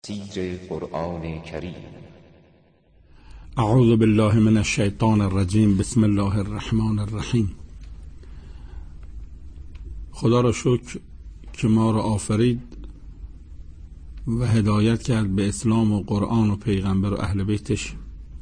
تفسیر قرآن کریم. اعوذ بالله من الشیطان الرجیم. بسم الله الرحمن الرحیم. خدا را شکر که ما را آفرید و هدایت کرد به اسلام و قرآن و پیغمبر و اهل بیتش.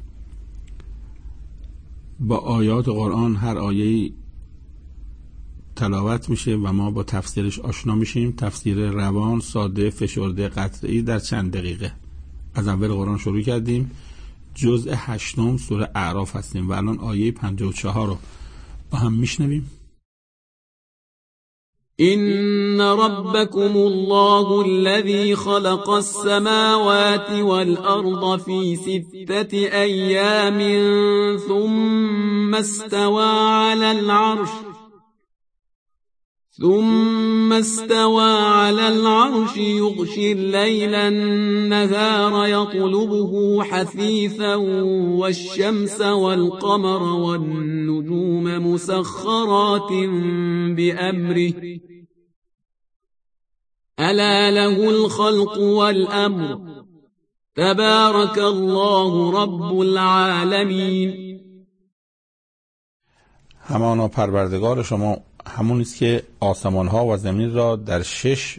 با آیات قرآن هر آیه‌ای تلاوت میشه و ما با تفسیرش آشنا میشیم. تفسیر روان، ساده، فشرده، قطعی در چند دقیقه. از اول قرآن شروع کردیم. جزء 8 سوره اعراف هستیم و الان آیه 54 رو با هم میشنویم. إن ربكم الله الذي خلق السماوات والأرض في 6 أيام ثم استوى على العرش يغشي الليل النهار يطلبه حثيثا والشمس والقمر والنجوم مسخرات بأمره ألا له الخلق والأمر تبارك الله رب العالمين. همانا پروردگار شما همون است که آسمان ها و زمین را در 6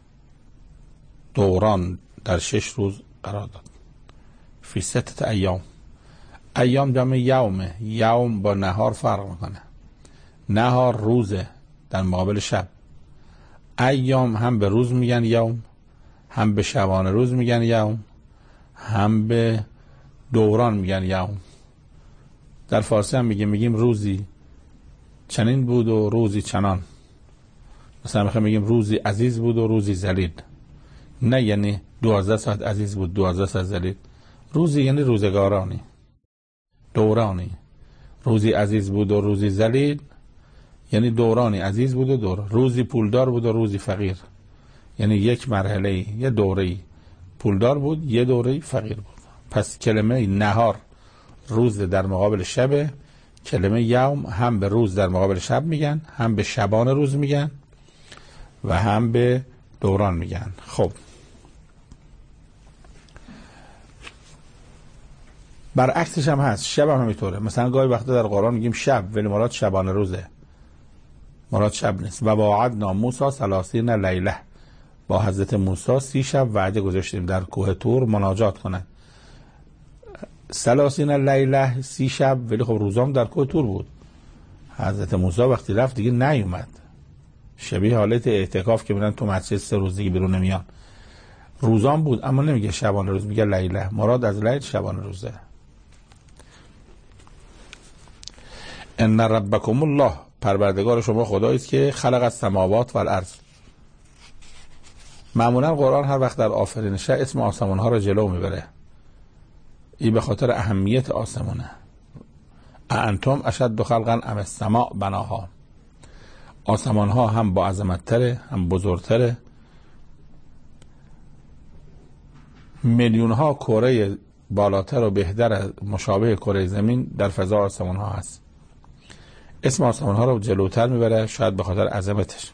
دوران، در 6 روز قرار داد. فی 6 ایام. ایام جمع یومه. یوم با نهار فرق میکنه. نهار روزه در مقابل شب. ایام هم به روز میگن یوم، هم به شبانه روز میگن یوم، هم به دوران میگن یوم. در فارسی هم میگیم روزی چنین بود و روزی چنان. مثلا میگیم روزی عزیز بود و روزی ذلیل. نه یعنی 12 ساعت عزیز بود 12 ساعت ذلیل. روزی یعنی روزگارانی، دورانی. روزی عزیز بود و روزی ذلیل یعنی دورانی عزیز بود و دور. روزی پولدار بود و روزی فقیر، یعنی یک مرحله، یه دوره پولدار بود، یه دوره فقیر بود. پس کلمه نهار روز در مقابل شب، کلمه یوم هم به روز در مقابل شب میگن، هم به شبان روز میگن و هم به دوران میگن. خب برعکسش هم هست. شب هم همینطوره. مثلا گاهی وقتا در قرآن میگیم شب ولی مراد شبانه روزه، مراد شب نیست. و وعدنا موسی 30 لیله. با حضرت موسی 30 شب وعده گذاشتیم در کوه طور مناجات کنن. 30 لیله 30 شب، ولی خب روزام در کوه طور بود. حضرت موسی وقتی رفت دیگه نیومد. شبیه حالت اعتکاف که میرن تو مسجد 3 روز دیگه بیرون نمیان. روزام بود اما نمیگه شبانه روز، میگه لیله. مراد از لیل شبانه روزه. ان ربکم الله. پروردگار شما خدایی است که خلق السماوات و الارض. معمولا قرآن هر وقت در آفرینش اسم آسمان ها را جلو میبره. این به خاطر اهمیت آسمانه. انتم اشد خلقا ام السماء بناها. آسمان ها هم با عظمت تره، هم بزرگتره. میلیون ها کره بالاتر و بهتر مشابه کره زمین در فضا آسمان ها هست. اسم آسمان ها رو جلوتر میبره، شاید به خاطر عظمتش.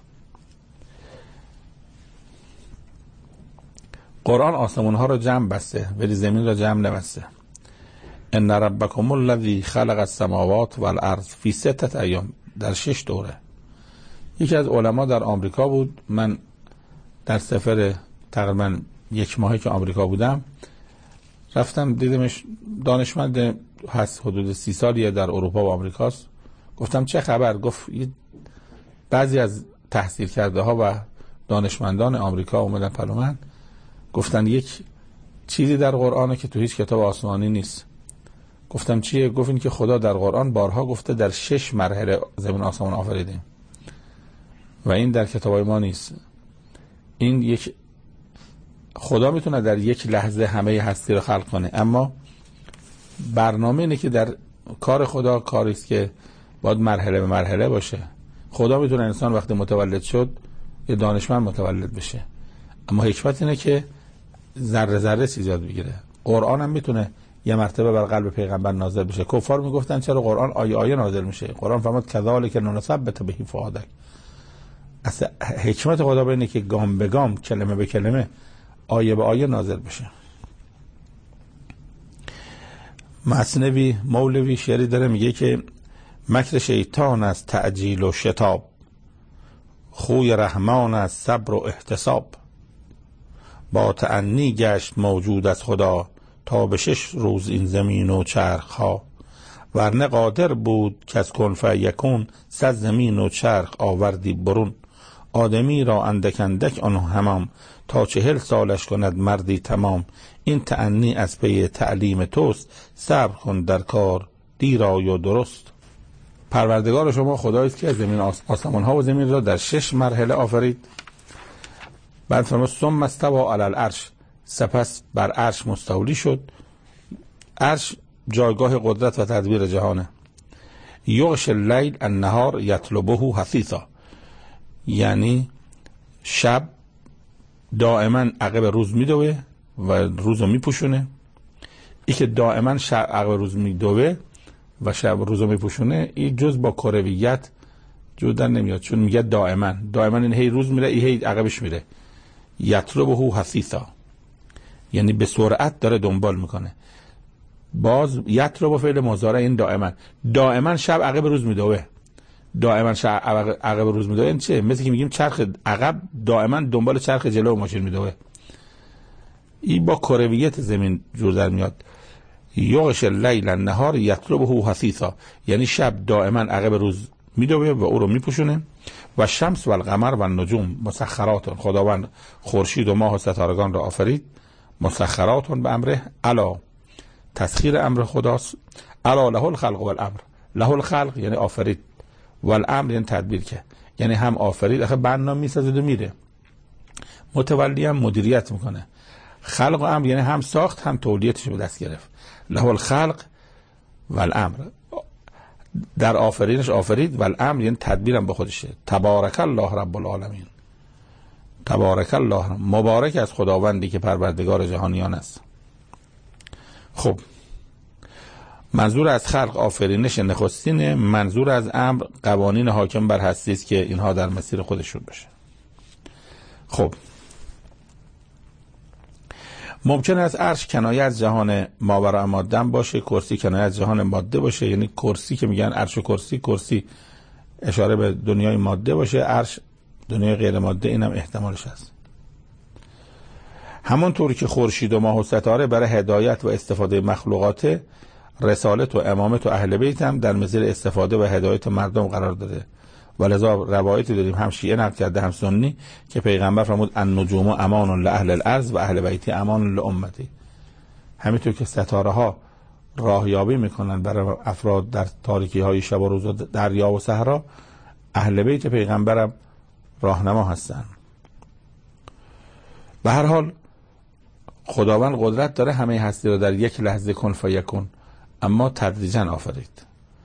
قرآن آسمان ها رو جمع بسته ولی زمین رو جمع نبسته. ان ربکم الذی خلق السماوات والارض فی 6 ایام. در 6 دوره. یکی از علما در آمریکا بود. من در سفر تقریبا 1 ماهی که آمریکا بودم رفتم دیدمش. دانشمند هست، حدود 30 سالیه در اروپا و آمریکاست. گفتم چه خبر؟ گفت بعضی از تحصیل کرده ها و دانشمندان آمریکا اومدن پلو من، گفتن یک چیزی در قرآنه که تو هیچ کتاب آسمانی نیست. گفتم چیه؟ گفت این که خدا در قرآن بارها گفته در 6 مرحله زمین آسمان آفریدیم و این در کتابای ما نیست. این یک خدا میتونه در یک لحظه همه هستی رو خلق کنه، اما برنامه اینه که در کار خدا کاری است که باید مرحله به مرحله باشه. خدا میتونه انسان وقتی متولد شد یه دانشمند متولد بشه، اما حکمت اینه که ذره ذره چیز یاد بگیره. قرآن هم میتونه یه مرتبه بر قلب پیغمبر نازل بشه. کفار میگفتن چرا قرآن آیه آیه نازل میشه؟ قرآن فرمود کذالک نثبت به فؤادک. اصلا حکمت خدا اینه که گام به گام، کلمه به کلمه آیه به آیه نازل بشه. مثنوی مولوی شعری داره میگه که مکر شیطان از تعجیل و شتاب، خوی رحمان از صبر و احتساب. با تأنی گشت موجود از خدا، تا به 6 روز این زمین و چرخ ها. ورنه قادر بود که از کن فیکون، 100 زمین و چرخ آوردی برون. آدمی را اندک اندک آن همام، تا 40 سالش کند مردی تمام. این تأنی از پی تعلیم توست، صبر کن در کار دیر آی و درست. پروردگار شما خدایست که زمین آسمان ها و زمین را در 6 مرحله آفرید. بعد فرمود ثم استوى علی العرش، سپس بر عرش مستولی شد. عرش جایگاه قدرت و تدبیر جهانه. یغش اللیل النهار یطلبه حثیثا، یعنی شب دائما عقب روز میدوه و روز رو میپوشونه. ای که دائما شب عقب روز میدوه و شب روز رو میپوشونه، این جز با کرویت جدا نمیاد، چون میگه دائما این هی روز میره، این هی عقبش میره. یطلبه حثیثا یعنی به سرعت داره دنبال میکنه. باز یطلب فعل مضارع، این دائما شب عقب روز میدوه. دائما شب عقب روز میدوه این چه؟ مثل که میگیم چرخ عقب دائما دنبال چرخ جلو ماشین میدوه. این با کرویت زمین جور در میاد. یغش اللیل النهار یطلبه حثیثا، یعنی شب دائما عقب روز میدوه و او رو میپوشونه. و شمس و القمر و النجوم مسخرات، خداوند خورشید و ماه و ستارگان را آفرید. مسخرات به امره، الا تسخیر امر خداست. الا له الخلق و الامر، له الخلق یعنی آفرید، و الامر یعنی تدبیر که، یعنی هم آفرید، آخه برنامه میسازه و میره، متولی هم مدیریت میکنه. خلق و امر یعنی هم ساخت هم تولیتش به دست گرفت. له الخلق و الامر، در آفرینش آفرید، و الامر یعنی تدبیرم به خودشه. تبارک الله رب العالمین، تبارک الله، مبارک از خداوندی که پروردگار جهانیان است. خب منظور از خلق آفرینش نخستینه، منظور از امر قوانین حاکم بر هستی است که اینها در مسیر خودشون بشه. خب ممکن است عرش کنایه از جهان ماوراء ماده باشه، کرسی کنایه از جهان ماده باشه. یعنی کرسی که میگن عرش و کرسی اشاره به دنیای ماده باشه، عرش دنیای غیر ماده، اینم احتمالش هست. همونطور که خورشید و ماه و ستاره برای هدایت و استفاده مخلوقات، رسالت و امامت و اهل بیت هم در مسیر استفاده و هدایت مردم قرار داده. ولذا روایتی داریم، هم شیعه نقل کرده هم سنی، که پیغمبر فرمود النجوم امان لاهل الارض و اهل بیتی امان لامتی. همینطور که ستاره ها راهیابی میکنن برای افراد در تاریکی های شب و روز، دریا و صحرا، اهل بیت پیغمبرم راهنما هستن. به هر حال خداوند قدرت داره همه هستی رو در یک لحظه کن فیکون، اما تدریجا آفرید.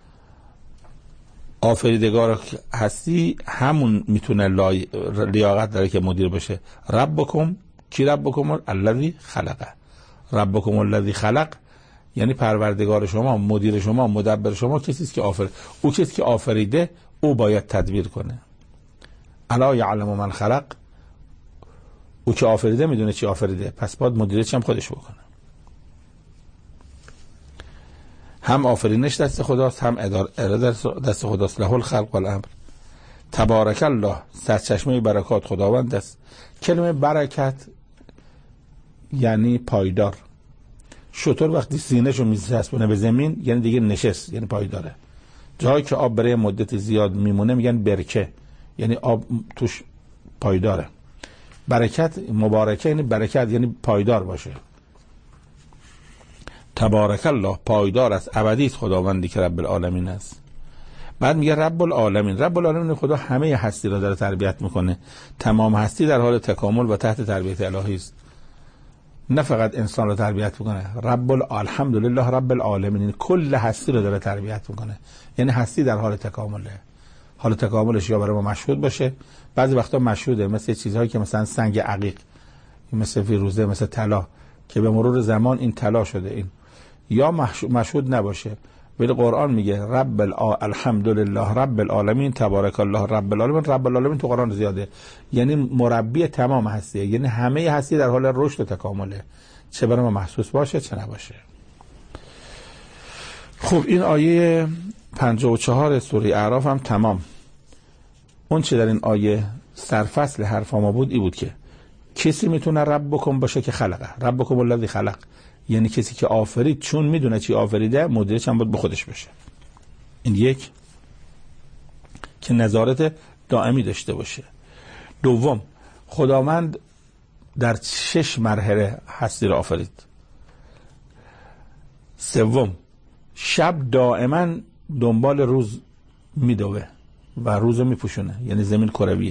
آفریدگار هستی همون میتونه لیاقت داره که مدیر بشه. ربکم، کی ربکم؟ الذی خلقه. ربکم الذی خلق یعنی پروردگار شما، مدیر شما، مدبر شما کسی است که او کسی که آفریده، او باید تدبیر کنه. الا یعلم من خلق، او که آفریده میدونه چی آفریده، پس باید مدیریتش هم خودش بکنه. هم آفرینش دست خداست، هم اداره دست خداست. له الخلق و الامر. تبارک الله، سرچشمه برکات خداوند است. کلمه برکت یعنی پایدار. شطور وقتی سینه‌شو میچسبونه به زمین یعنی دیگه نشست، یعنی پایداره. جایی که آب برای مدت زیاد میمونه میگن برکه، یعنی آب توش پایداره. برکت مبارکه یعنی برکت، یعنی پایدار باشه. تبارک الله، پایدار است، ابدی است خداوندی که رب العالمین است. بعد میگه رب العالمین. رب العالمین خدا همه هستی را داره تربیت میکنه. تمام هستی در حال تکامل و تحت تربیت الهی است. نه فقط انسان رو تربیت میکنه. الحمدلله رب العالمین، کل هستی رو داره تربیت میکنه. یعنی هستی در حال تکامله. حال تکاملش یا برای ما مشهود باشه، بعضی وقتا مشهوده، مثل چیزهایی که مثلا سنگ عقیق، مثل فیروزه، مثل طلا، که به مرور زمان این طلا شده، این یا مشهود نباشه. ولی قرآن میگه الحمدلله رب العالمین تبارک الله رب العالمین. رب العالمین تو قرآن زیاده، یعنی مربی تمام هستیه، یعنی همه هستی در حال رشد و تکامله، چه برای ما محسوس باشه چه نباشه. خب این آیه 54 سوره اعراف هم تمام. اون چه در این آیه سرفصل حرف ما بود این بود که کسی میتونه ربکم باشه که خلقه، ربکم الذی خلق، یعنی کسی که آفرید چون میدونه چی آفریده مدیرش هم باید به خودش بشه. این یک که نظارت دائمی داشته باشه. دوم خداوند در 6 مرحله هستی را آفرید. سوم شب دائما دنبال روز میدوه و روز میپوشونه، یعنی زمین کرویه.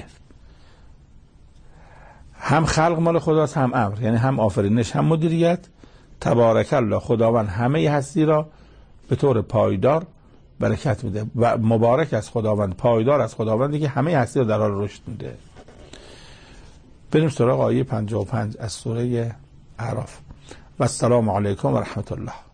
هم خلق مال خداست هم امر، یعنی هم آفرینش هم مدیریت. تبارک الله خداوند همه هستی را به طور پایدار برکت میده و مبارک از خداوند، پایدار از خداوندی که همه هستی را در حال رشد میده. بریم سراغ آیه 55 از سوره اعراف. و السلام علیکم و رحمت الله.